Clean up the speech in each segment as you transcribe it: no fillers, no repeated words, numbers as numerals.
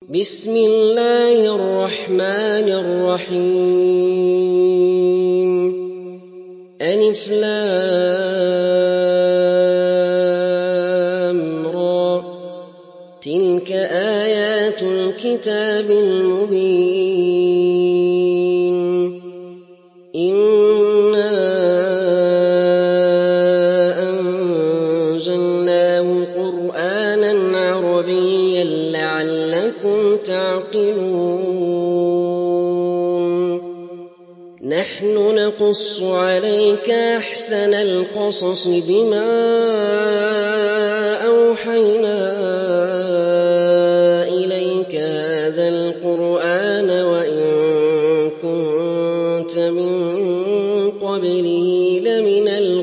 بسم الله الرحمن الرحيم ألف لام را تلك آيات الكتاب المبين إنا أنزلناه قرآنا عربيا لعلكم تعقلون نحن نقص عليك أحسن القصص بما أوحينا إليك هذا القرآن وإن كنت من قبله لمن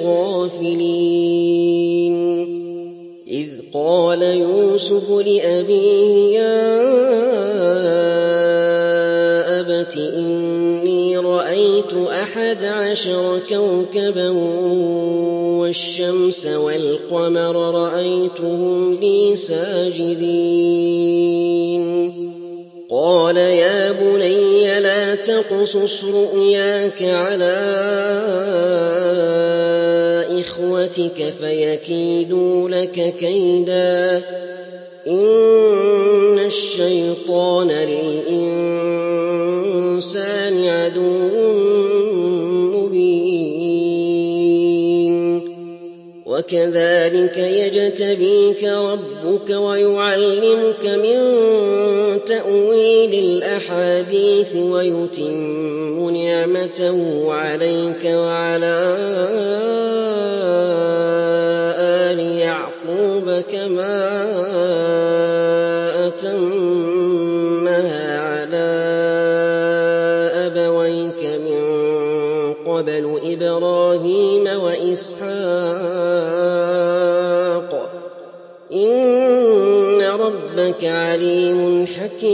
الغافلين إذ قال يوسف لأبيه يا أبت إني رأيت 11 كوكبا والشمس والقمر رأيتهم لي ساجدين قال يا بني لا تقصص رؤياك على إخوتك فيكيدوا لك كيدا إن الشيطان للإنسان عدو مبين وكذلك يجتبيك ربك ويعلمك من تأويل الأحاديث ويتم نعمته عليك وعلى آل يعقوب كما أتمها على أبويك من قبل إبراهيم وإسحاق إن ربك عليم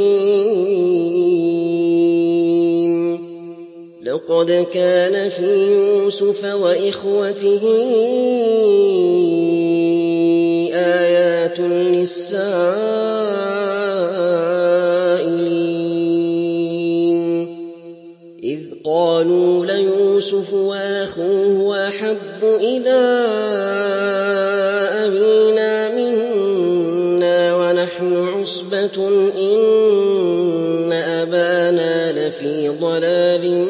حكيم لقد كان في يوسف وإخوته آيات للسائلين إذ قالوا ليوسف وأخوه أحب إلى أبينا منا ونحن عصبة إن أبانا لفي ضلال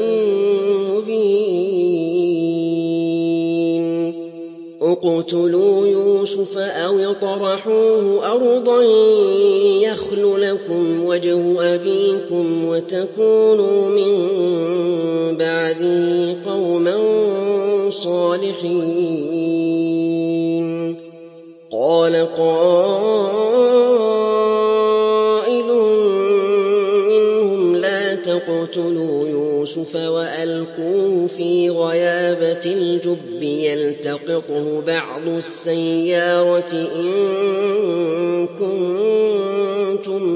مبين اقتلوا يوسف أو اطرحوه أرضا يخل لكم وجه أبيكم وتكونوا من بعده قوما صالحين قال قائل منهم لا تقتلوا يوسف وألقوه في غيابة الجب يلتقطه بعض السيارة إن كنتم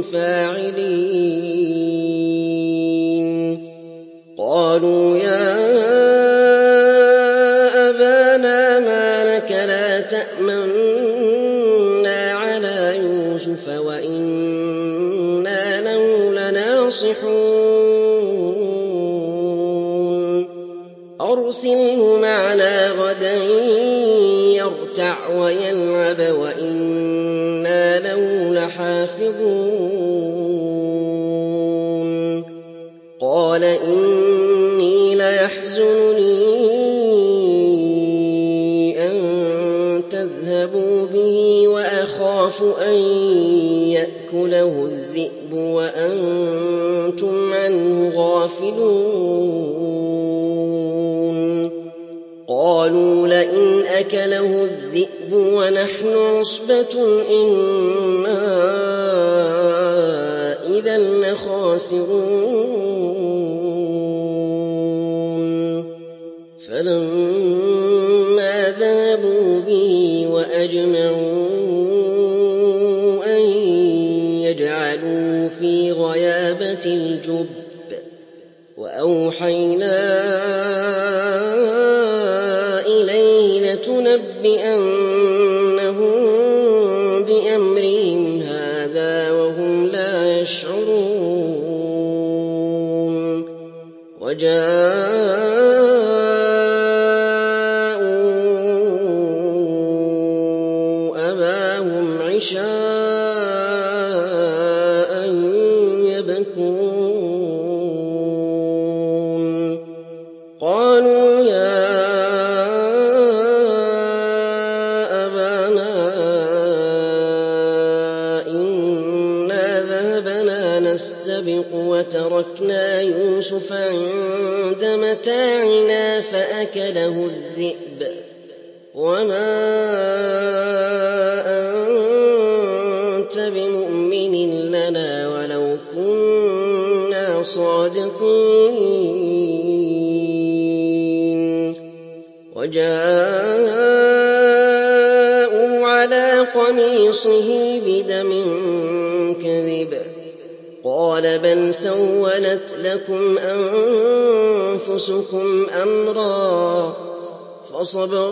فاعلين قالوا يا أبانا ما لك لا تأمنا على يوسف وإنا له لناصحون أرسله معنا غدا يرتع ويلعب وإنا له لحافظون قال إني ليحزنني أن تذهبوا به وأخاف أن يأكله الذئب وأنتم عنه غافلون قالوا لئن أكله الذئب ونحن عصبة إنا إذا لخاسرون فلما ذهبوا به وأجمعوا أن يجعلوا في غيابة الجب وأوحينا إليه لتنبئنهم بأمرهم هذا وهم لا يشعرون وجاءوا أباهم عشاء يبكون قالوا يا أبانا إنا ذهبنا نستبق وتركنا يوسف عند متاعنا فأكله الذئب وما أنت بمؤمن لنا ولو كنا صادقين وجاءوا على قميصه بدم كذب قال بل سولت لكم أنفسكم أمرا فصبر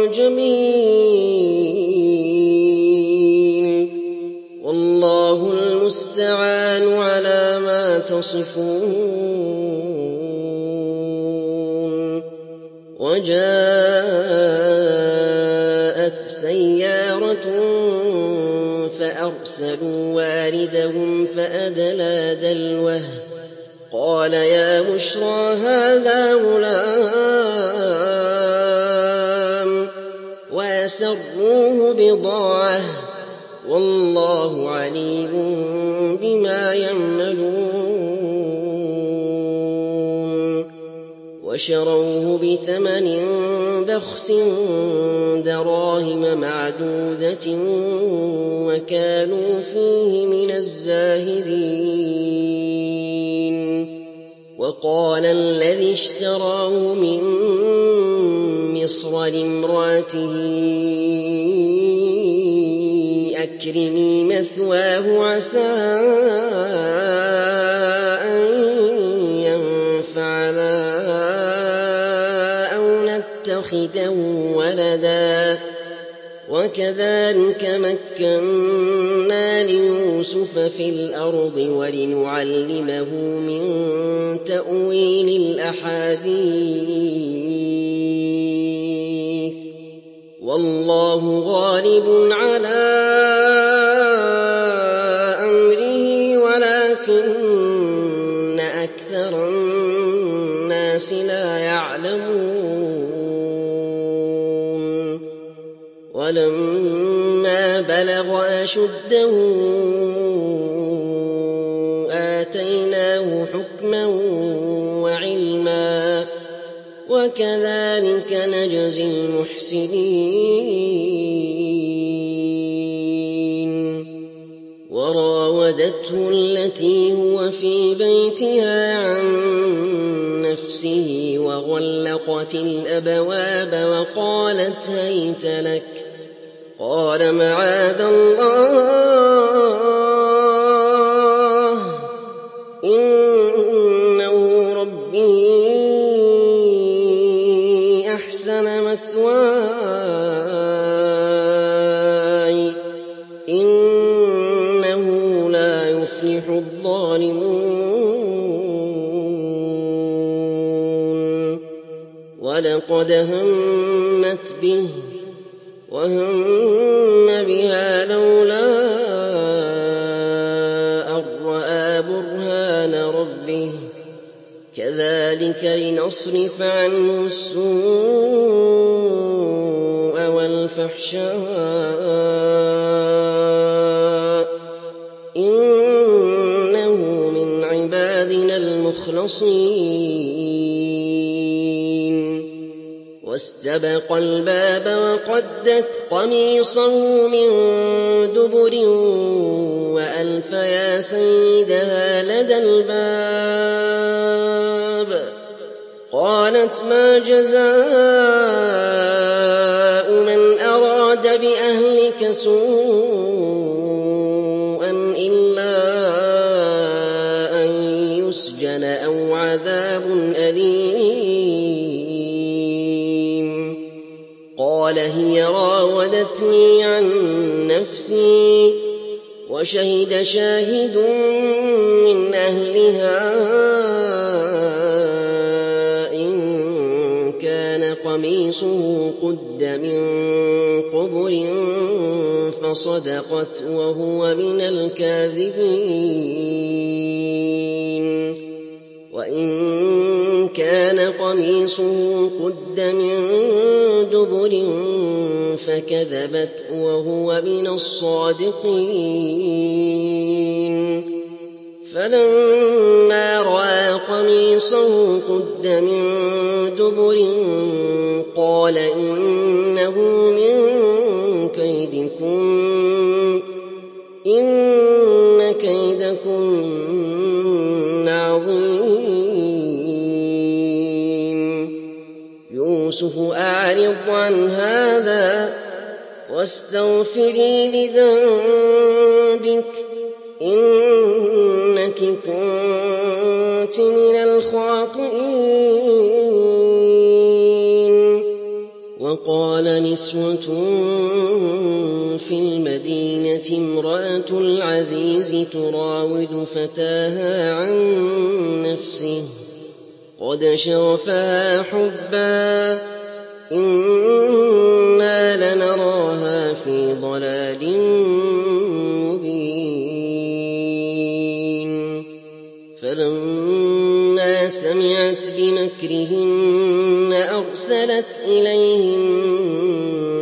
جميل والله المستعان على ما تصفون وجاءت سيارة فأرسلوا واردهم فأدلى دلوه قال يا بشرى هذا غلام وأسروه بضاعة والله عليم بما يعملون وشروه بثمن بخس دراهم معدودة وكانوا فيه من الزاهدين وقال الذي اشتراه من مصر لامرأته أكرمي مثواه عسى أن ينفعنا أو نتخذه ولدا وكذلك مكنا ليوسف في الأرض ولنعلمه من تأويل الأحاديث والله غالب على أمره ولكن أكثر الناس لا يعلمون ولما بلغ أشده آتيناه حكما وعلما وكذلك نجزي المحسنين وراودته التي هو في بيتها عن نفسه وغلقت الأبواب وقالت هيت لك قال معاذ الله إنه ربي أحسن مثواي إنه لا يفلح الظالمون ولقد همت به وهم بها لولا أن رأى برهان ربه كذلك لنصرف عنه السوء والفحشاء إنه من عبادنا المخلصين واستبق الباب وقدت قميصه من دبر وألف يا سيدها لدى الباب قالت ما جزاء من أراد بأهلك سوءا إلا أن يسجن أو عذاب أليم قال هي راودتني عن نفسي وشهد شاهد من أهلها إن كان قميصه قد من قبل فصدقت وهو من الكاذبين وإن كان قميصه قد من دبر فكذبت وهو من الصادقين فلما رأى قميصه قد من دبر قال إنه من كيدكم إن كيدكن عظيم يوسف أعرض عن هذا واستغفري لذنبك إنك كنت من الخاطئين وقال نسوة في المدينة امرأة العزيز تراود فتاها عن نفسه قد شغفها حبا إنا لنراها في ضلال مبين فلما سمعت بمكرهن أرسلت إليهن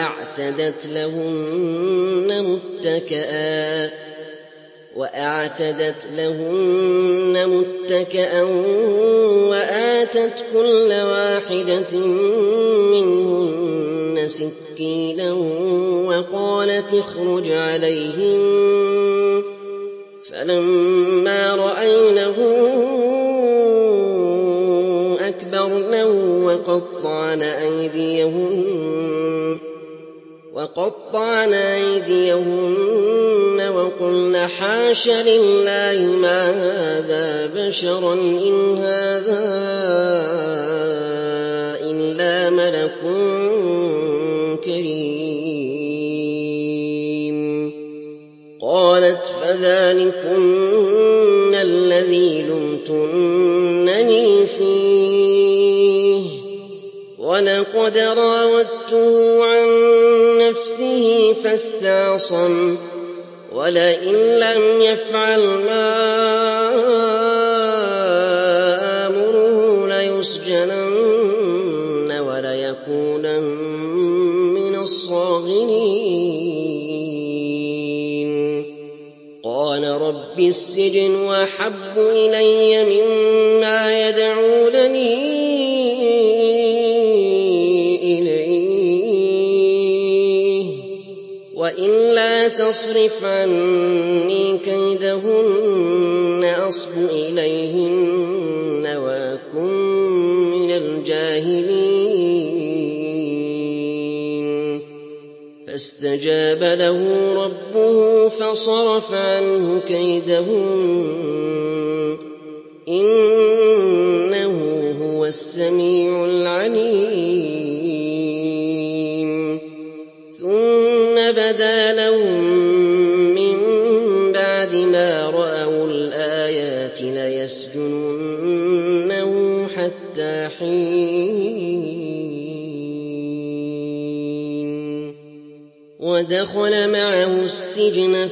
وأعتدت لهن متكئا وآتت كل واحدة منهن سكينا وقالت اخرج عليهن فلما رأينه أكبرنه وقطعن أيديهن وقلن حاش لله ما هذا بشرا إن هذا إلا ملك كريم قالت فذلكن الذي لمتنني فيه ولقد راودته عن نفسه فاستعصم ولئن لم يفعل ما آمره ليسجنن وليكونن من الصاغرين قال رب السجن أحب إلي مما يدعونني إليه وإلا تصرف عني كيدهن أصب إليهن وأكن من الجاهلين فاستجاب له ربه فصرف عنه كيدهن إنه هو السميع العليم ثم بدا لهم من بعد ما رأوا الآيات ليسجننه حتى حين ودخل معه السجن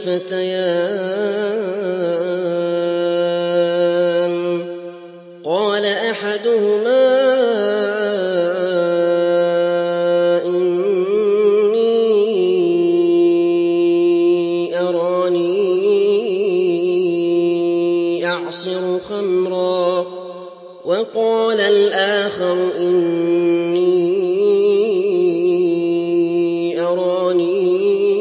فتيان قال أحدهما إني أراني أعصر خمرا وقال الآخر إني أراني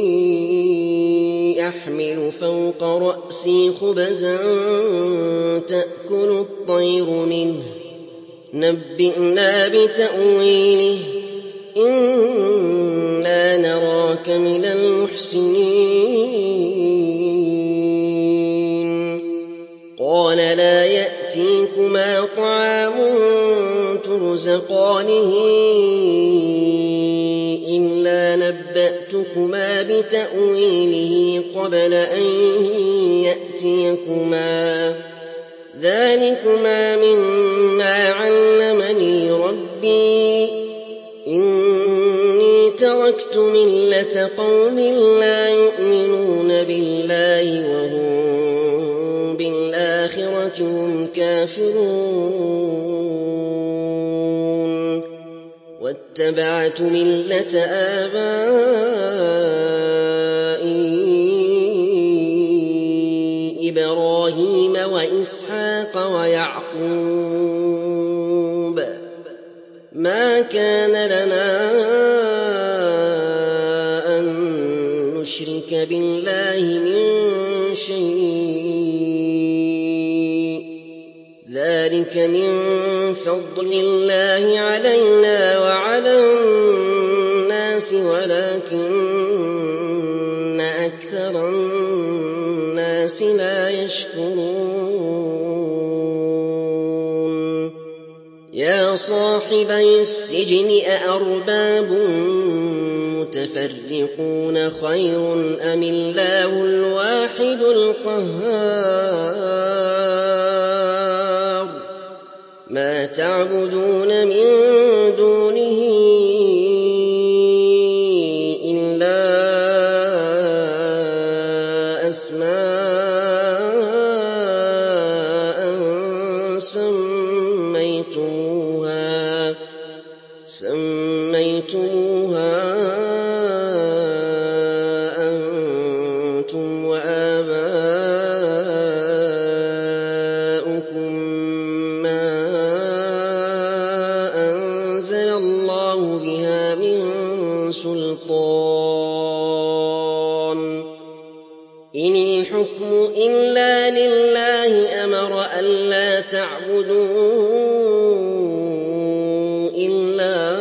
أحمل فوق رأسي خبزا تأكل الطير منه نبئنا بتأويله إنا نراك من المحسنين قال لا يأتيكما طعام ترزقانه إلا إِلَّا نَبَّأْتُكُمَا بِتَأْوِيلِهِ قَبْلَ أَن يَأْتِيَكُمَا ۚ ذَٰلِكُمَا مِمَّا عَلَّمَنِي رَبِّي ۚ إِنِّي تَرَكْتُ مِلَّةَ قَوْمٍ لَّا يُؤْمِنُونَ بِاللَّهِ وَهُم بِالْآخِرَةِ هُمْ كَافِرُونَ وَاتَّبَعْتُ مِلَّةَ آبَائِي إِبْرَاهِيمَ وَإِسْحَاقَ وَيَعْقُوبَ ۚ مَا كَانَ لَنَا أَن نُّشْرِكَ بِاللَّهِ مِن شَيْءٍ ۚ ذَٰلِكَ مِن فَضْلِ اللَّهِ عَلَيْنَا وَعَلَى النَّاسِ وَلَٰكِنَّ أَكْثَرَ النَّاسِ لَا يَشْكُرُونَ يَا صَاحِبَيِ السِّجْنِ أَأَرْبَابٌ مُّتَفَرِّقُونَ خَيْرٌ أَمِ اللَّهُ الْوَاحِدُ الْقَهَّارُ مَا تَعْبُدُونَ مِن دُونِهِ إِلَّا أَسْمَاءً سَمَّيْتُمُوهَا أَنتُمْ وَآبَاؤُكُم مَّا أَنزَلَ اللَّهُ بِهَا مِن سُلْطَانٍ ۚ إِنِ الْحُكْمُ إِلَّا لِلَّهِ أَمَرَ أَلَّا تَعْبُدُوا إِلَّا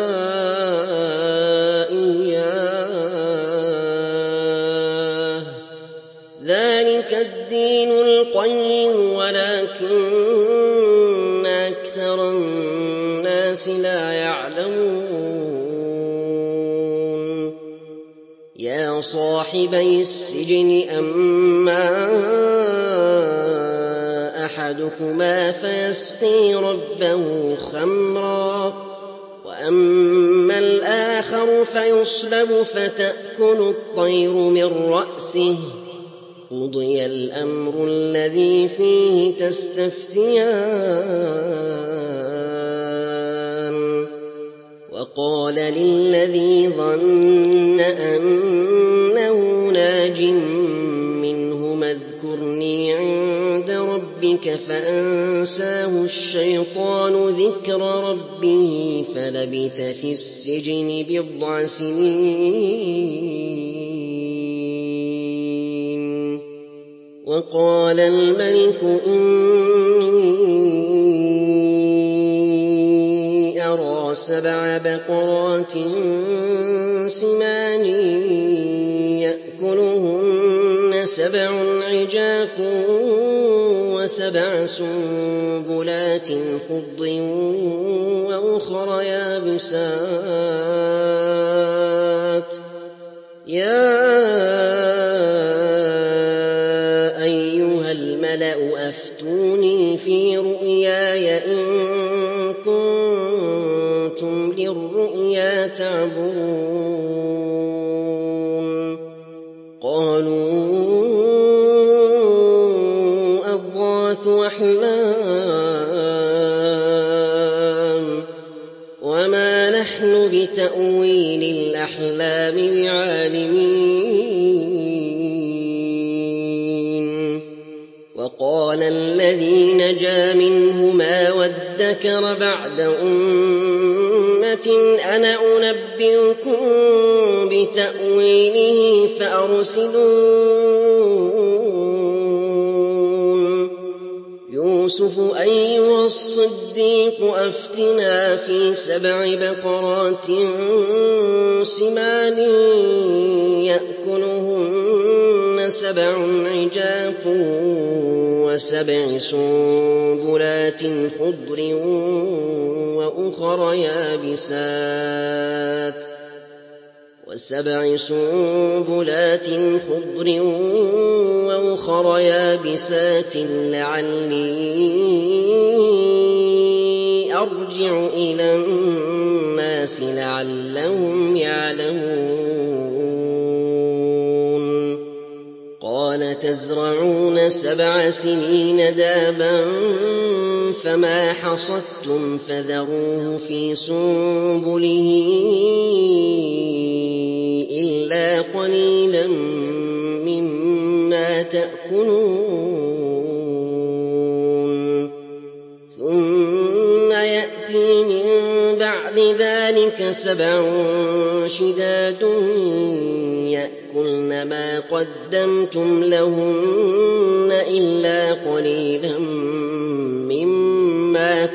إِيَّاهُ ۚ ذَٰلِكَ الدِّينُ الْقَيِّمُ وَلَٰكِنَّ أَكْثَرَ النَّاسِ لَا يَعْلَمُونَ يَا صَاحِبَيِ السِّجْنِ أَمَّا أَحَدُكُمَا فَيَسْقِي رَبَّهُ خَمْرًا وَأَمَّا الْآخَرُ فَيُصْلَبُ فَتَأْكُلُ الطَّيْرُ مِن رَّأْسِهِ ۚ قُضِيَ الْأَمْرُ الَّذِي فِيهِ تَسْتَفْتِيَانِ وَقَالَ لِلَّذِي ظَنَّ أَنَّهُ نَاجٍ مِّنْهُمَا اذْكُرْنِي عِندَ رَبِّكَ فَأَنسَاهُ الشَّيْطَانُ ذِكْرَ رَبِّهِ فَلَبِثَ فِي السِّجْنِ بِضْعَ سِنِينَ وَقَالَ الْمَلِكُ إِنِّي أَرَىٰ 7 بَقَرَاتٍ سِمَانٍ يَأْكُلُهُنَّ 7 عِجَافٌ و7 سُنبُلَاتٍ خُضْرٍ وَأُخَرَ يَابِسَاتٍ ۖ يَا أَيُّهَا الْمَلَأُ أَفْتُونِي فِي رُؤْيَايَ إِن كُنتُمْ لِلرُّؤْيَا تَعْبُرُونَ قَالُوا أَضْغَاثُ أَحْلَامٍ وَمَا نَحْنُ بِتَأْوِيلِ الْأَحْلَامِ بِعَالِمِينَ وَقَالَ الَّذِي نَجَا مِنْهُمَا وَادَّكَرَ بَعْدَ أُمَّةٍ أَنَا أُنَبِّئُكُم بِتَأْوِيلِهِ فَأَرْسِلُونِ يُوسُفُ أَيُّهَا الصِّدِّيقُ أَفْتِنَا فِي 7 بَقَرَاتٍ سِمَانٍ يَأْكُلُهُنَّ 7 عِجَافٌ و7 سُنبُلَاتٍ خُضْرٍ وَأُخَرَ يَابِسَاتٍ ۖ وسبع سنبلات خضر وأخر يابسات لعلي أرجع إلى الناس لعلهم يعلمون قال تزرعون 7 سنين دابا فما حصدتم فذروه في سنبله إلا قليلا مما تأكلون ثم يأتي من بعد ذلك 7 شداد يأكلن ما قدمتم لهن إلا قليلا مما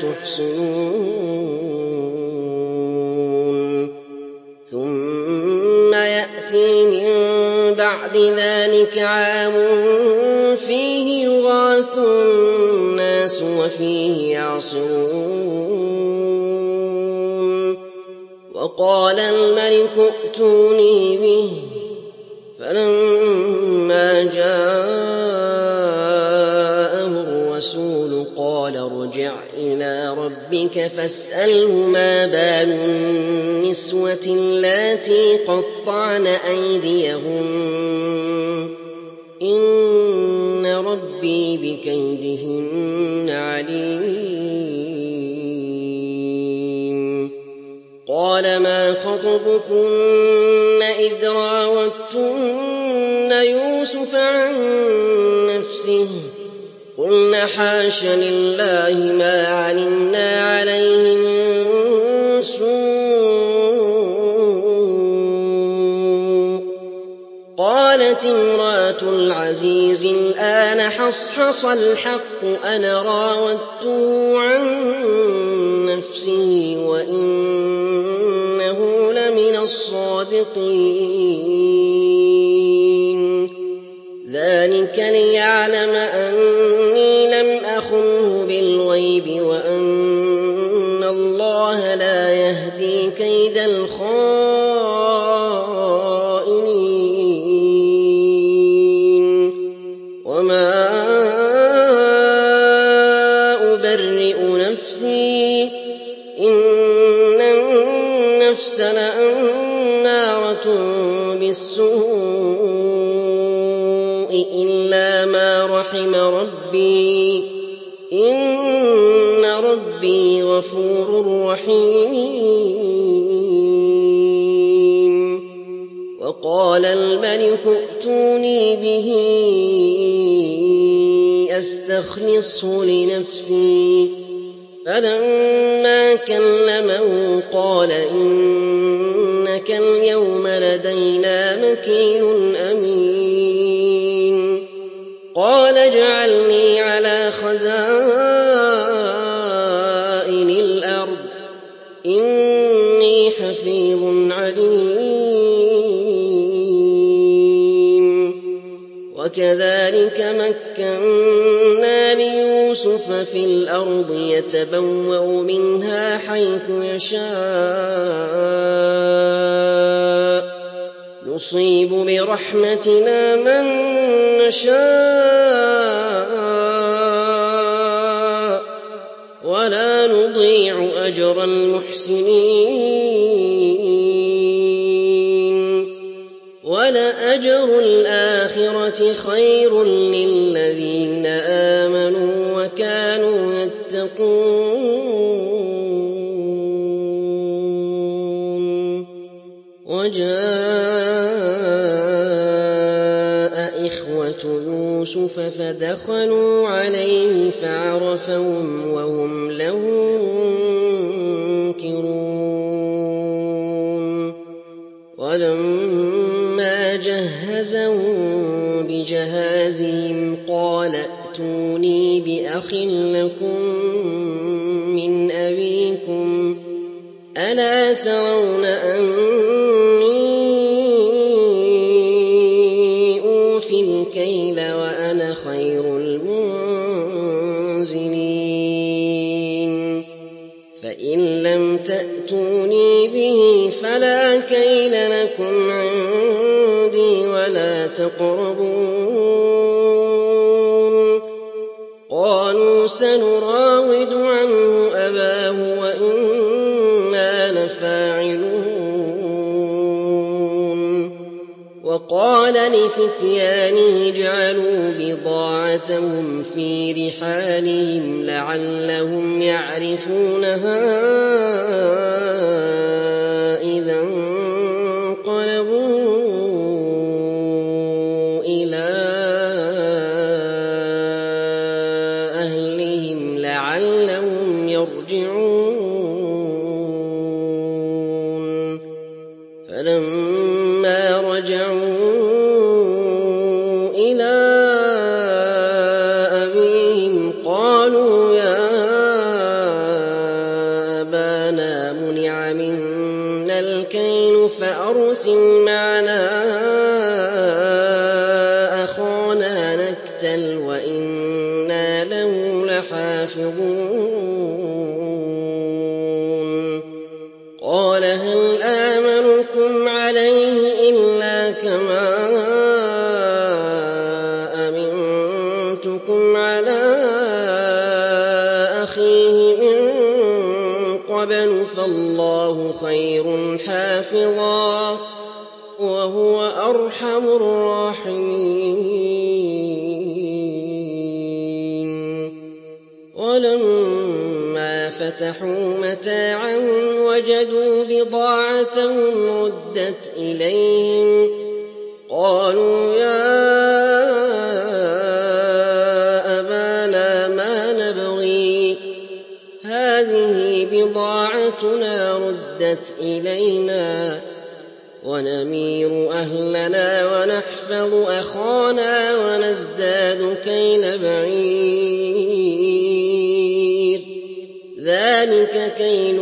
تحصنون ثم يأتي من بعد ذلك عام فيه يغاث الناس وفيه يعصرون وقال الملك ائتوني به فلما جاءه الرسول قال ارجع إلى ربك فاسأله ما بال النسوة اللاتي قطعن أيديهن إن ربي بكيدهن عليم قال ما خطبكن إذ راوتن يوسف عن نفسه قلنا حاش لله ما علمنا عليه من سوء قالت امرأة العزيز الآن حصحص الحق أنا راودته عن نفسه وإنه لمن الصادقين ذلك ليعلم أني لم أخنه بالغيب وأن الله لا يهدي كيد الخائنين وما أبرئ نفسي إن النفس لأمارة بالسوء إلا ما رحم ربي إن ربي غفور رحيم وقال الملك ائتوني به أستخلصه لنفسي فلما كلمه قال إنك اليوم لدينا مكين أمين قال اجعلني على خزائن الأرض إني حفيظ عليم وكذلك مكنا ليوسف في الأرض يتبوأ منها حيث يشاء نصيب برحمتنا من نشاء ولا نضيع أجر المحسنين ولأجر الآخرة خير للذين آمنوا وكانوا يتقون وجاء إخوة يوسف فدخلوا عليه فعرفهم وهم له منكرون ولما جهزهم بجهازهم قال ائتوني بأخ لكم من أبيكم ألا ترون أني أوفي الكيل وأنا خير المنزلين فإن لم تأتوني به فلا كيل لكم عندي ولا تقربون. قالوا سنراود عنه أباه وإنا لفاعلون. وقال لفتيانه اجعلوا بضاعتهم في رحالهم لعلهم يعرفونها إذا انقلبوا إلى أهلهم لعلهم يرجعون. فلما رجعوا إلى أبيهم قالوا يا أبانا منع منا الكيل فأرسل معنا أخانا نكتل وإنا له لحافظون. قال هل آمنكم عليه إلا كما أمنتكم على أخيه من قبل فالله خير حافظا وهو أرحم الراحمين. ولما فتحوا متاعهم وجدوا بضاعتهم ردت إليهم قالوا يا أبانا ما نبغي هذه بضاعتنا ردت إلينا ونمير أهلنا ونحفظ أخانا ونزداد كيل بعير ذلك كيل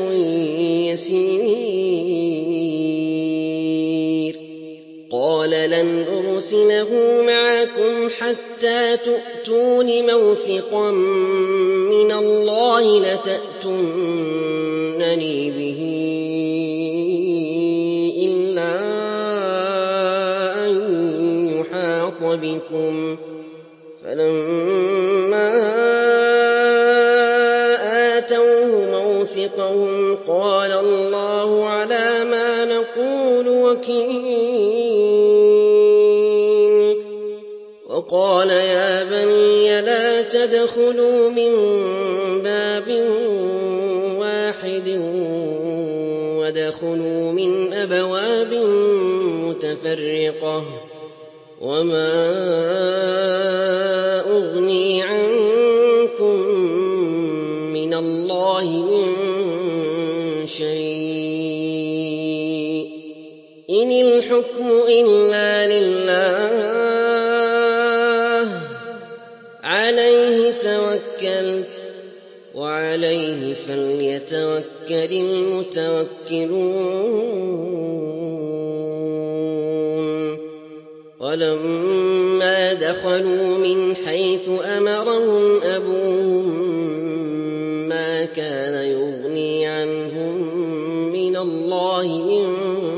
يسير. قال لن أرسله معكم حتى تؤتون موثقا من الله لتأتونني به إلا أن يحاط بكم. فلما آتوه موثقهم قال الله على ما نقول وكيل. وقال يا بني لا تدخلوا من باب واحد وادخلوا من أبواب متفرقة وما أغني عنكم من الله من شيء إن الحكم إلا لله عليه توكلت وعليه فليتوكل المتوكلون. ولما دخلوا من حيث أمرهم أبوهم ما كان يغني عنهم من الله من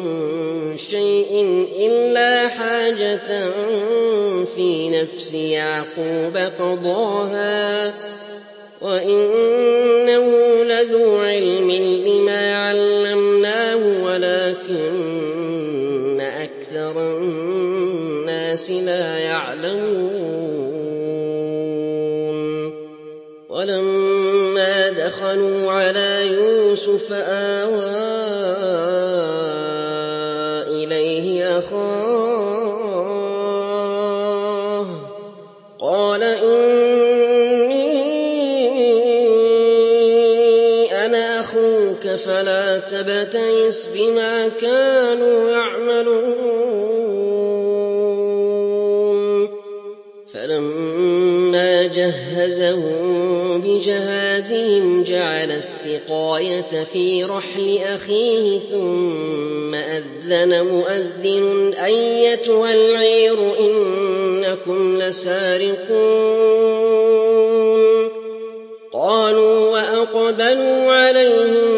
شيء إلا حاجة في نفس يعقوب قضاها وإنه لذو علم لما علمناه ولكن أكثر الناس لا يعلمون. ولما دخلوا على يوسف آوى إليه أخاه قال إني أنا أخوك فلا تبتئس بما كانوا يعملون. فلما جهزهم بجهازهم جعل السقاية في رحل أخيه ثم أذن مؤذن أيتها العير إنكم لسارقون. قالوا وأقبلوا عليهم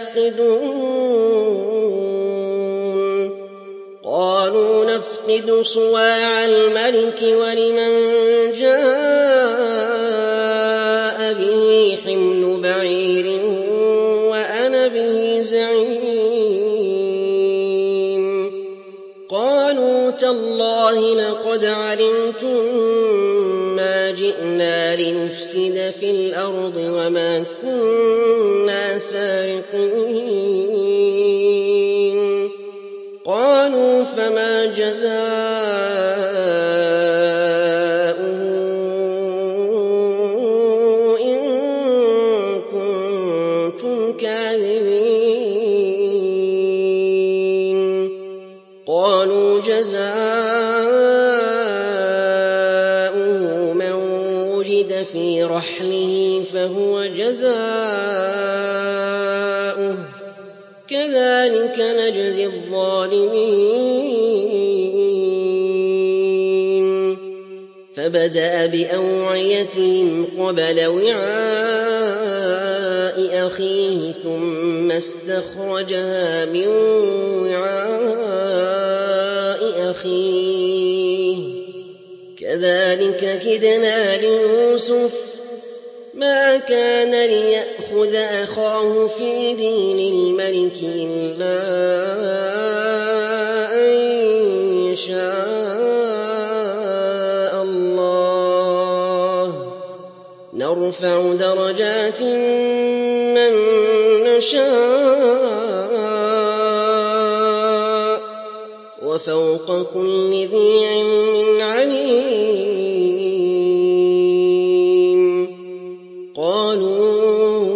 يفقدون قالوا نفقد صواع الملك ولمن جاء به حمل بعير وأنا به زعيم قالوا تالله لقد علمتم ما جئنا لنفسد في الأرض وما كنا سارقين قالوا فما جزاؤه إن كنتم كاذبين قالوا جزاؤه من وجد في رحله فهو جزاؤه كذلك نجزي الظالمين فبدأ بأوعيتهم قبل وعاء أخيه ثم استخرجها من وعاء أخيه كذلك كدنا ليوسف ما كان ليأخذ أخاه في دين الملك إلا أن يشاء الله نرفع درجات من نشاء وفوق كل ذي علم عليم قالوا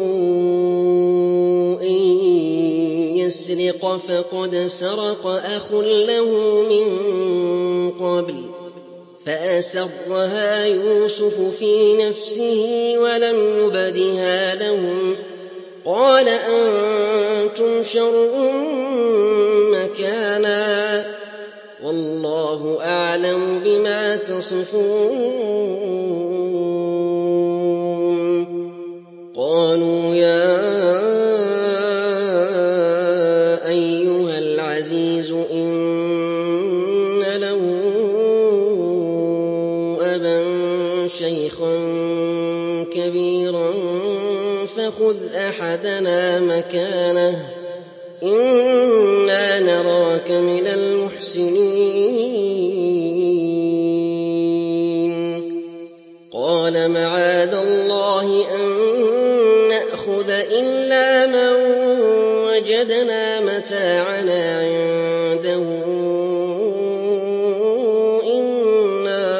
إن يسرق فقد سرق أخ له من قبل فأسرها يوسف في نفسه ولم يبدها لهم قال أنتم شر مكانا والله أعلم بما تصفون قالوا يا أيها العزيز إن له أبا شيخا كبيرا فخذ أحدنا مكانه إنا نراك من المحسنين قال معاذ الله أن نأخذ إلا من وجدنا متاعنا عنده إنا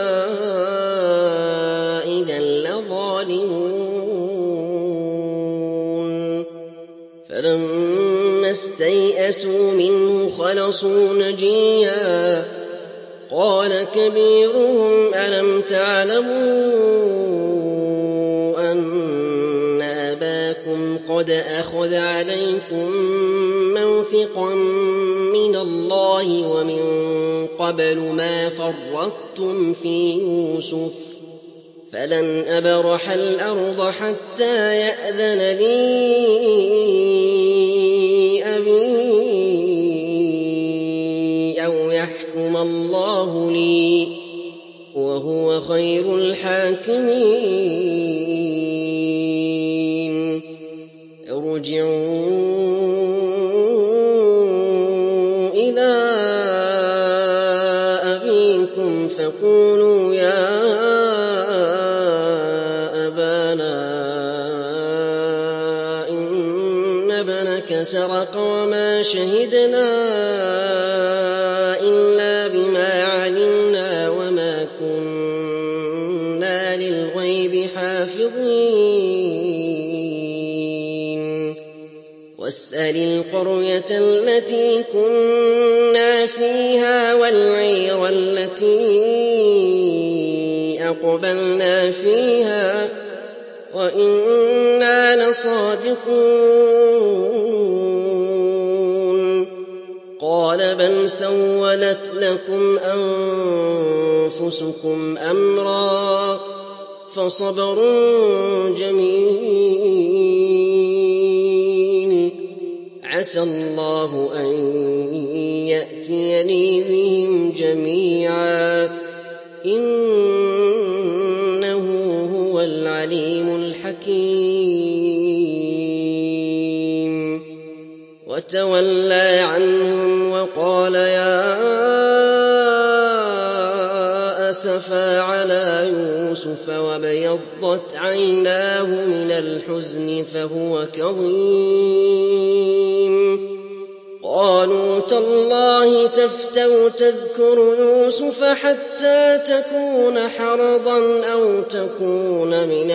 إذا لظالمون فلما استيئسوا منه خلصوا نجيا قال كبيرهم ألم تعلموا أن أباكم قد أخذ عليكم موثقا من الله ومن قبل ما فرطتم في يوسف فلن أبرح الأرض حتى يأذن لي أبي أو يحكم الله لي وهو خير الحاكمين ارجعوا إلى أبيكم فقولوا يا أبانا إن ابنك سرق وما شهدنا إلا بما علمنا وما كنا للغيب حافظين واسأل القرية التي كنا فيها والعير التي أقبلنا فيها وإنا لصادقون قال بل سولت لكم أنفسكم أمرا فصبر جميل عسى الله أن يأتيني بهم جميعا إنه هو العليم الحكيم. وتولى عنهم وقال يا أسفا على يوسف وابيضت عيناه من الحزن فهو كظيم. قالوا تالله تفتأ تذكر يوسف حتى تكون حرضا أو تكون من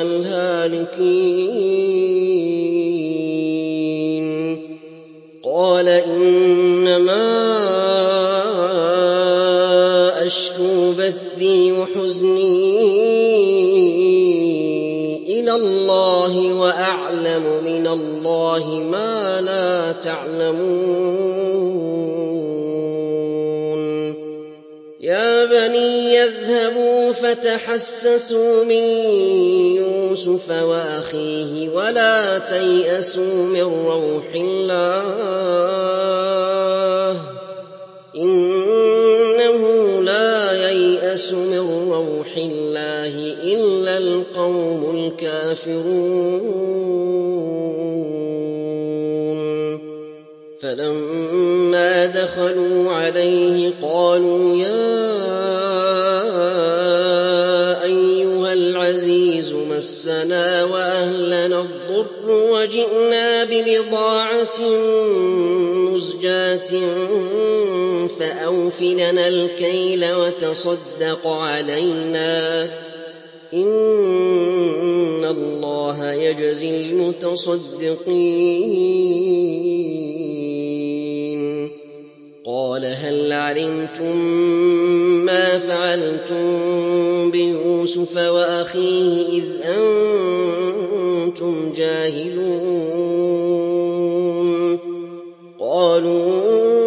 الهالكين. قال إنما أشكو بثي وحزني إلى الله وأعلم من الله ما لا تعلمون. يا بني يذهبوا فتحسسوا من يوسف وأخيه ولا تيأسوا من روح الله إنه لا ييأس من روح الله إلا القوم الكافرون. فلما دخلوا عليه قالوا يا أيها العزيز مسنا وأهلنا الضر وجئنا ببضاعة مزجاة فأوف لنا الكيل وتصدق علينا إن الله يجزي المتصدقين. قال هل علمتم ما فعلتم بيوسف وأخيه إذ أنتم جاهلون. قالوا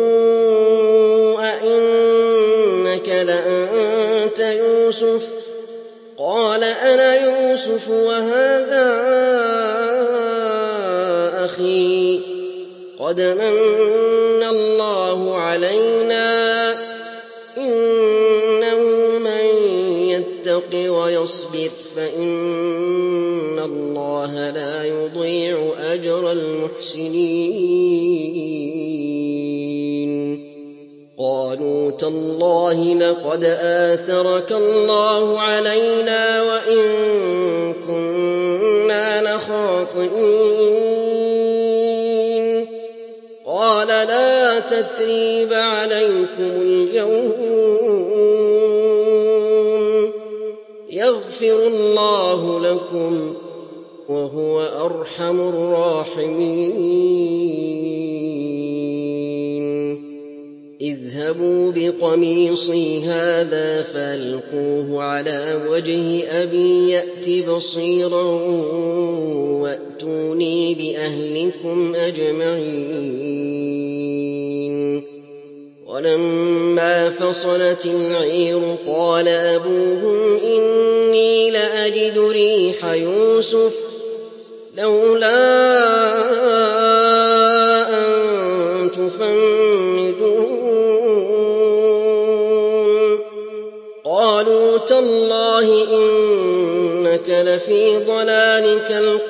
أئنك لأنت يوسف قال أنا يوسف وهذا أخي قد من الله علينا إنه من يتق ويصبر فإن الله لا يضيع أجر المحسنين. قالوا تالله لقد آثرك الله علينا وإن كنا لخاطئين. قال لا تثريب عليكم اليوم يغفر الله لكم وهو أرحم الراحمين. اذهبوا بقميصي هذا فألقوه على وجه أبي يأت بصيرا وأتوني بأهلكم أجمعين. ولما فصلت العير قال أبوهم إني لأجد ريح يوسف لولا أن تفندون. قالوا تالله إنك لفي ضلالك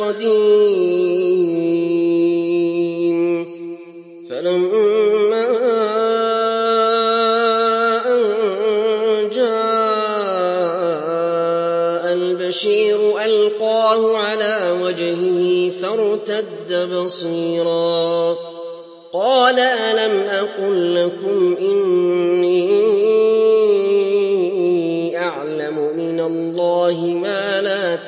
القديم. فلما أن جاء البشير ألقاه على وجهه فارتد بصيرا قال ألم أقل لكم إني أعلم من الله ما لا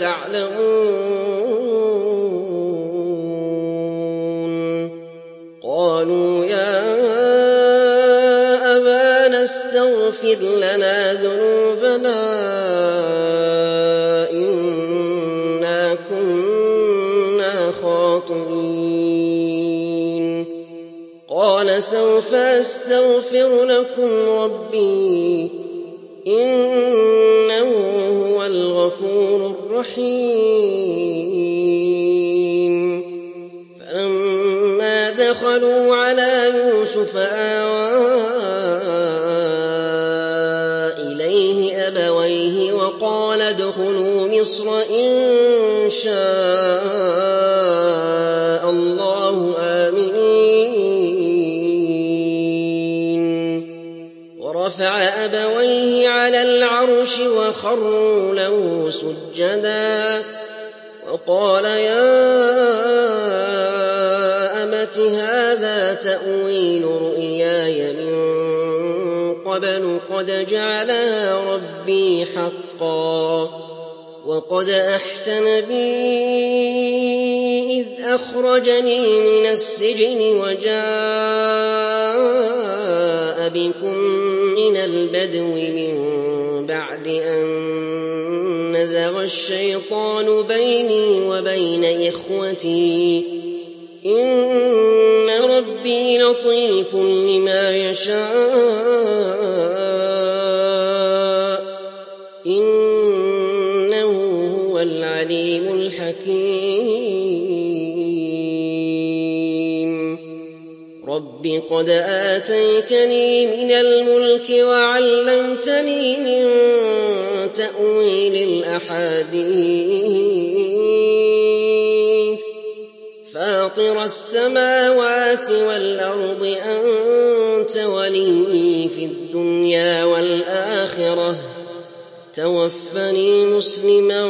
تعلمون. قالوا يا أبانا استغفر لنا ذنوبنا إنا كنا خاطئين. قال سوف أستغفر لكم ربي إنه هو الغفور الرحيم. فلما دخلوا على يوسف آوى إليه أبويه وقال ادخلوا مصر إن شاء الله آمنين ورفع أبويه على العرش وخروا له سجدا وقال يا أبت هذا تأويل رؤياي من قبل قد جعلها ربي حقا وقد أحسن بي إذ أخرجني من السجن وجاء بكم من البدو من بعد أن نزغ الشيطان بيني وبين إخوتي إن ربي لطيف لما يشاء إنه هو العليم الحكيم رب قد آتيتني من الملك وعلمتني من تأويل الأحاديث فاطر السماوات والأرض أنت ولي في الدنيا والآخرة توفني مسلما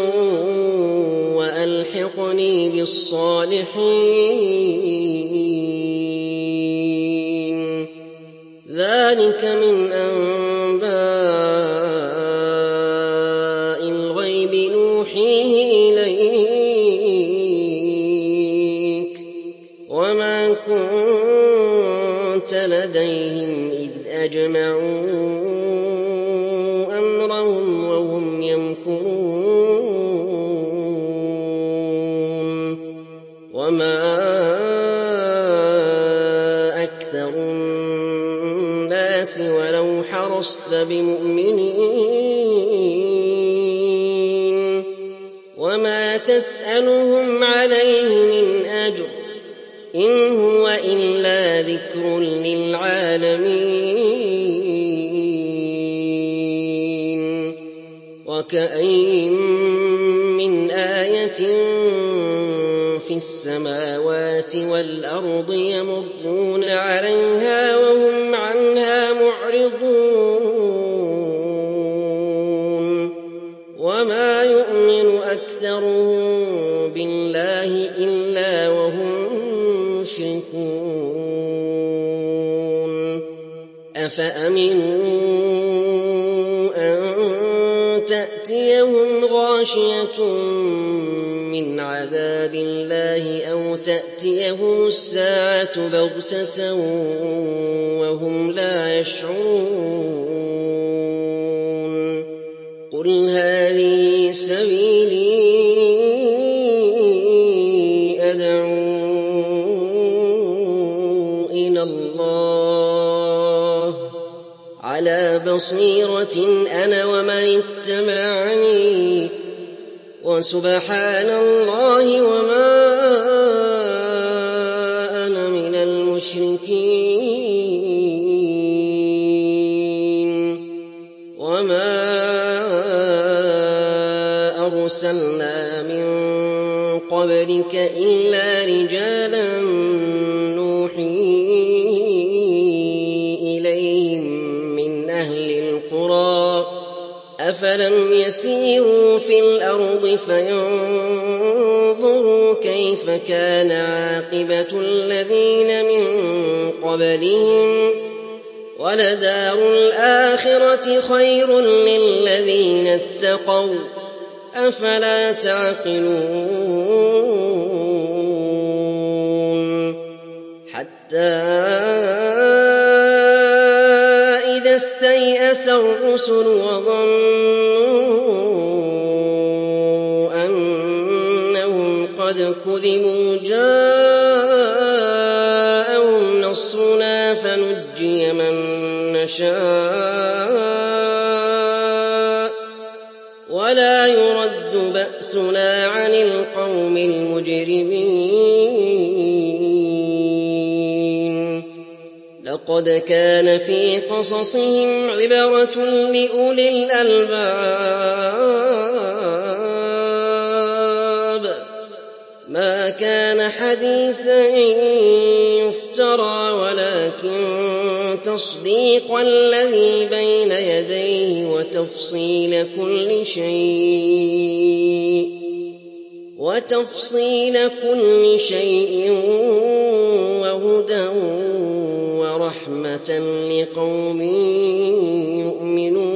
وألحقني بالصالحين ذلك من أنباء الغيب نوحيه إليك وما كنت لديهم إذ أجمعوا أمرهم وهم يمكرون وما أكثر الناس ولو حرصت بمؤمنين وما تسألهم عليه من أجر إن هو إلا ذكر للعالمين وكأين من آية في السماوات والأرض يمرون عليها وهم عنها معرضون وما يؤمن أكثرهم بالله إلا وهم مشركون أفأمنوا أن تأتيهم غاشية من عذاب الله أو تأتيهم الساعة بغتة وهم لا يشعرون قل هذه سبيلي أدعو إلى الله على بصيرة أنا ومن اتبعني وسبحان الله وما أنا من المشركين وما أرسلنا من قبلك إلا رجالا نوحي إليهم من أهل القرى أفلم يسيروا في الأرض فينظروا كيف كان عاقبة الذين من قبلهم ولدار الآخرة خير للذين اتقوا أفلا تعقلون حتى إذا استيأس الرسل وظنوا أنهم قد كذبوا جاءهم نصرنا فنجي من نشاء ولا يرد بأسنا عن القوم المجرمين لقد كان في قصصهم عبرة لأولي الألباب ما كان حديثا يفترى ولكن تصديق الذي بين يديه وتفصيل كل شيء وهدى ورحمة لقوم يؤمنون